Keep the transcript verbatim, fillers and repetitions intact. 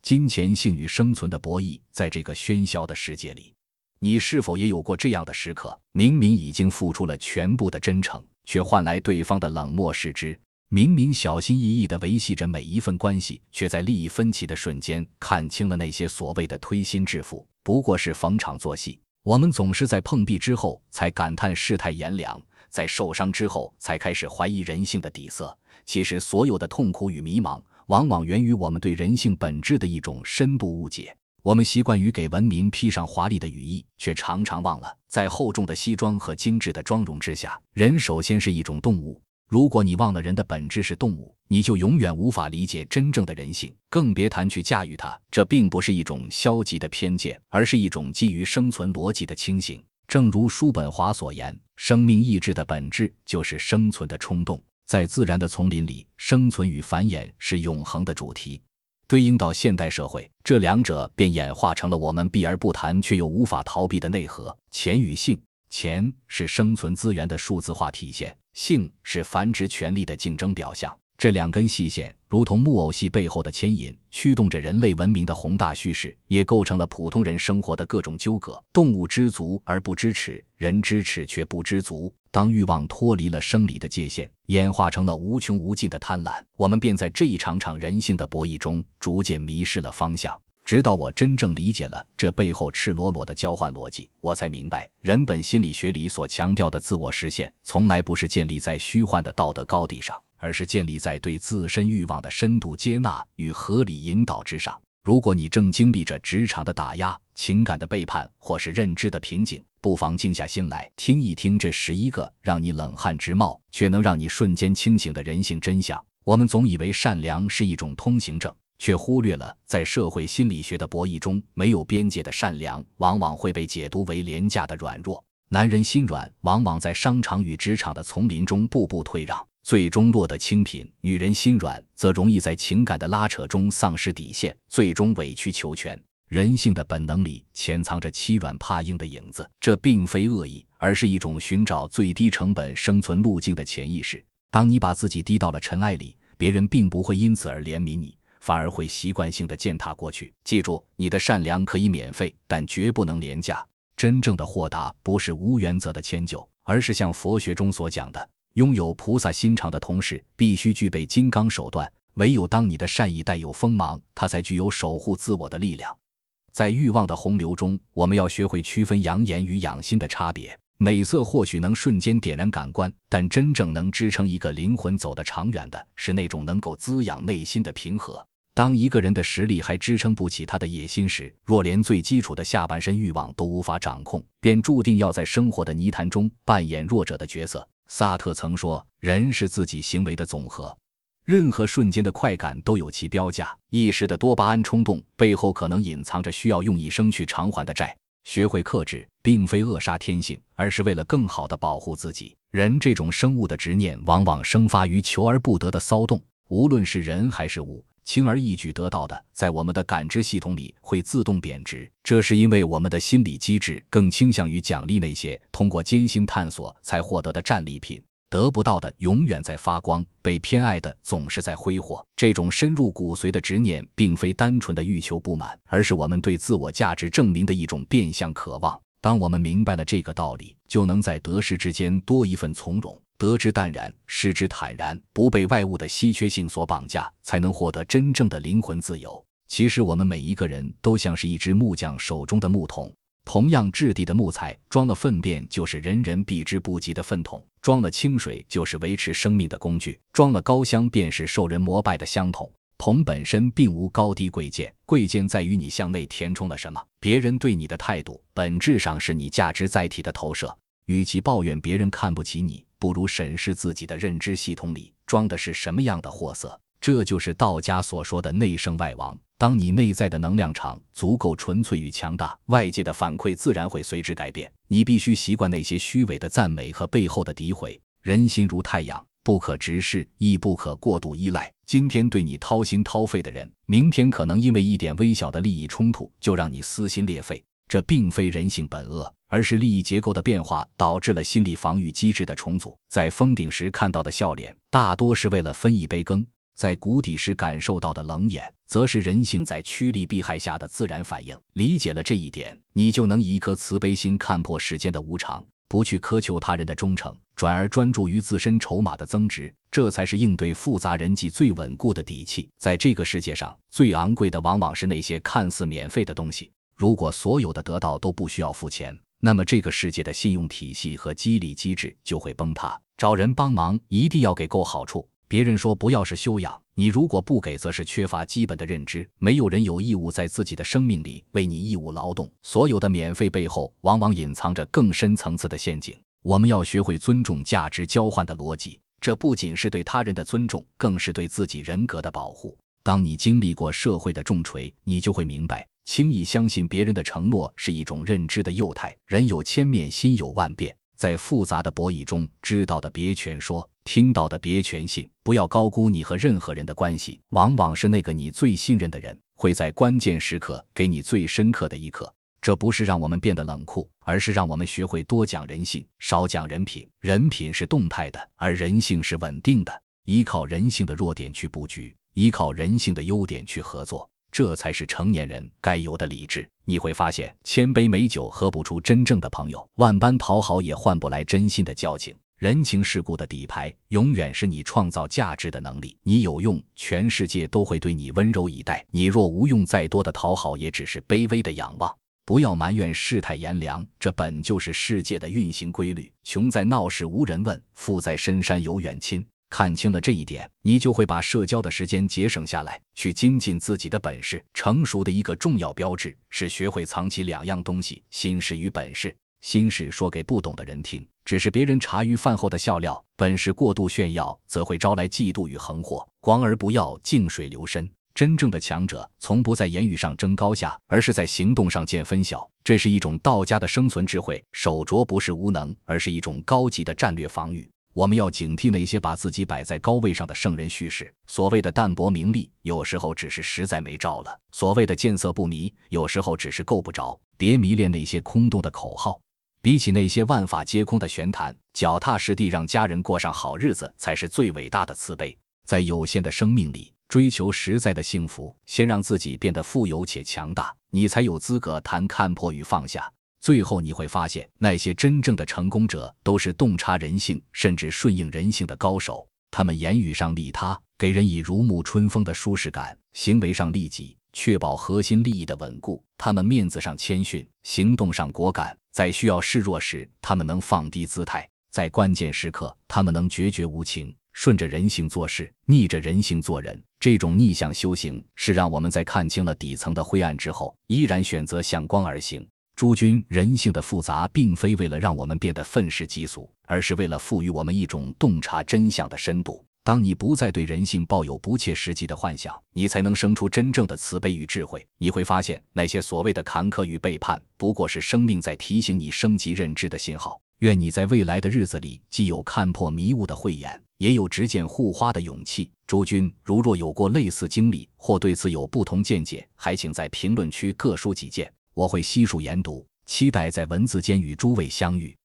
金钱性与生存的博弈。在这个喧嚣的世界里，你是否也有过这样的时刻？明明已经付出了全部的真诚，却换来对方的冷漠视之。明明小心翼翼地维系着每一份关系，却在利益分歧的瞬间看清了那些所谓的推心置腹不过是逢场作戏。我们总是在碰壁之后才感叹世态炎凉，在受伤之后才开始怀疑人性的底色。其实所有的痛苦与迷茫，往往源于我们对人性本质的一种深度误解。我们习惯于给文明披上华丽的羽翼，却常常忘了，在厚重的西装和精致的妆容之下，人首先是一种动物。如果你忘了人的本质是动物，你就永远无法理解真正的人性，更别谈去驾驭它。这并不是一种消极的偏见，而是一种基于生存逻辑的清醒。正如叔本华所言，生命意志的本质就是生存的冲动。在自然的丛林里，生存与繁衍是永恒的主题。对应到现代社会，这两者便演化成了我们避而不谈却又无法逃避的内核：钱与性。钱是生存资源的数字化体现，性是繁殖权力的竞争表象。这两根细线如同木偶戏背后的牵引，驱动着人类文明的宏大叙事，也构成了普通人生活的各种纠葛。动物知足而不知耻，人知耻却不知足。当欲望脱离了生理的界限，演化成了无穷无尽的贪婪，我们便在这一场场人性的博弈中逐渐迷失了方向。直到我真正理解了这背后赤裸裸的交换逻辑，我才明白，人本心理学里所强调的自我实现，从来不是建立在虚幻的道德高地上，而是建立在对自身欲望的深度接纳与合理引导之上。如果你正经历着职场的打压、情感的背叛，或是认知的瓶颈，不妨静下心来，听一听这十一个让你冷汗直冒，却能让你瞬间清醒的人性真相。我们总以为善良是一种通行证，却忽略了在社会心理学的博弈中，没有边界的善良往往会被解读为廉价的软弱。男人心软往往在商场与职场的丛林中步步退让，最终落得清贫；女人心软则容易在情感的拉扯中丧失底线，最终委曲求全。人性的本能里潜藏着欺软怕硬的影子，这并非恶意，而是一种寻找最低成本生存路径的潜意识。当你把自己低到了尘埃里，别人并不会因此而怜悯你，反而会习惯性地践踏过去。记住，你的善良可以免费，但绝不能廉价。真正的豁达不是无原则的迁就，而是像佛学中所讲的，拥有菩萨心肠的同时，必须具备金刚手段。唯有当你的善意带有锋芒，它才具有守护自我的力量。在欲望的洪流中，我们要学会区分养眼与养心的差别。美色或许能瞬间点燃感官，但真正能支撑一个灵魂走得长远的，是那种能够滋养内心的平和。当一个人的实力还支撑不起他的野心时，若连最基础的下半身欲望都无法掌控，便注定要在生活的泥潭中扮演弱者的角色。萨特曾说，人是自己行为的总和，任何瞬间的快感都有其标价，一时的多巴胺冲动背后可能隐藏着需要用一生去偿还的债。学会克制，并非扼杀天性，而是为了更好地保护自己。人这种生物的执念往往生发于求而不得的骚动，无论是人还是物，轻而易举得到的，在我们的感知系统里会自动贬值。这是因为我们的心理机制更倾向于奖励那些通过艰辛探索才获得的战利品。得不到的永远在发光，被偏爱的总是在挥霍。这种深入骨髓的执念并非单纯的欲求不满，而是我们对自我价值证明的一种变相渴望。当我们明白了这个道理，就能在得失之间多一份从容，得之淡然，失之坦然，不被外物的稀缺性所绑架，才能获得真正的灵魂自由。其实我们每一个人都像是一只木匠手中的木桶，同样质地的木材，装了粪便就是人人避之不及的粪桶，装了清水就是维持生命的工具，装了高香便是受人膜拜的香桶。桶本身并无高低贵贱，贵贱在于你向内填充了什么。别人对你的态度，本质上是你价值载体的投射。与其抱怨别人看不起你，不如审视自己的认知系统里装的是什么样的货色。这就是道家所说的内圣外王。当你内在的能量场足够纯粹与强大，外界的反馈自然会随之改变。你必须习惯那些虚伪的赞美和背后的诋毁。人心如太阳，不可直视，亦不可过度依赖。今天对你掏心掏肺的人，明天可能因为一点微小的利益冲突就让你撕心裂肺。这并非人性本恶，而是利益结构的变化导致了心理防御机制的重组。在封顶时看到的笑脸，大多是为了分一杯羹。 在谷底时感受到的冷眼，则是人性在趋利避害下的自然反应。理解了这一点，你就能以一颗慈悲心看破世间的无常，不去苛求他人的忠诚，转而专注于自身筹码的增值，这才是应对复杂人际最稳固的底气。在这个世界上，最昂贵的往往是那些看似免费的东西。如果所有的得到都不需要付钱，那么这个世界的信用体系和激励机制就会崩塌。找人帮忙一定要给够好处，别人说不要是修养，你如果不给，则是缺乏基本的认知。没有人有义务在自己的生命里为你义务劳动，所有的免费背后往往隐藏着更深层次的陷阱。我们要学会尊重价值交换的逻辑，这不仅是对他人的尊重，更是对自己人格的保护。当你经历过社会的重锤，你就会明白，轻易相信别人的承诺是一种认知的幼态。人有千面，心有万变，在复杂的博弈中，知道的别全说，听到的别全信。不要高估你和任何人的关系，往往是那个你最信任的人，会在关键时刻给你最深刻的一刻。这不是让我们变得冷酷，而是让我们学会多讲人性，少讲人品。人品是动态的，而人性是稳定的。依靠人性的弱点去布局，依靠人性的优点去合作，这才是成年人该有的理智。你会发现，千杯美酒喝不出真正的朋友，万般讨好也换不来真心的交情。人情世故的底牌永远是你创造价值的能力。你有用，全世界都会对你温柔以待；你若无用，再多的讨好也只是卑微的仰望。不要埋怨世态炎凉，这本就是世界的运行规律。穷在闹市无人问，富在深山有远亲。看清了这一点，你就会把社交的时间节省下来，去精进自己的本事。成熟的一个重要标志是学会藏起两样东西：心事与本事。心事说给不懂的人听，只是别人茶余饭后的笑料；本事过度炫耀，则会招来嫉妒与横祸。光而不要，静水流深。真正的强者从不在言语上争高下，而是在行动上见分晓。这是一种道家的生存智慧。手拙不是无能，而是一种高级的战略防御。我们要警惕那些把自己摆在高位上的圣人叙事。所谓的淡泊名利，有时候只是实在没招了；所谓的见色不迷，有时候只是够不着。别迷恋那些空洞的口号，比起那些万法皆空的玄谈，脚踏实地让家人过上好日子，才是最伟大的慈悲。在有限的生命里，追求实在的幸福，先让自己变得富有且强大，你才有资格谈看破与放下。最后你会发现，那些真正的成功者都是洞察人性，甚至顺应人性的高手。他们言语上利他，给人以如沐春风的舒适感；行为上利己，确保核心利益的稳固。他们面子上谦逊，行动上果敢。在需要示弱时，他们能放低姿态；在关键时刻，他们能决绝无情。顺着人性做事，逆着人性做人。这种逆向修行，是让我们在看清了底层的灰暗之后，依然选择向光而行。诸君，人性的复杂并非为了让我们变得愤世嫉俗，而是为了赋予我们一种洞察真相的深度。当你不再对人性抱有不切实际的幻想，你才能生出真正的慈悲与智慧。你会发现，那些所谓的坎坷与背叛，不过是生命在提醒你升级认知的信号。愿你在未来的日子里，既有看破迷雾的慧眼，也有直谏护花的勇气。诸君，如若有过类似经历，或对此有不同见解，还请在评论区各抒己见，我会悉数研读，期待在文字间与诸位相遇。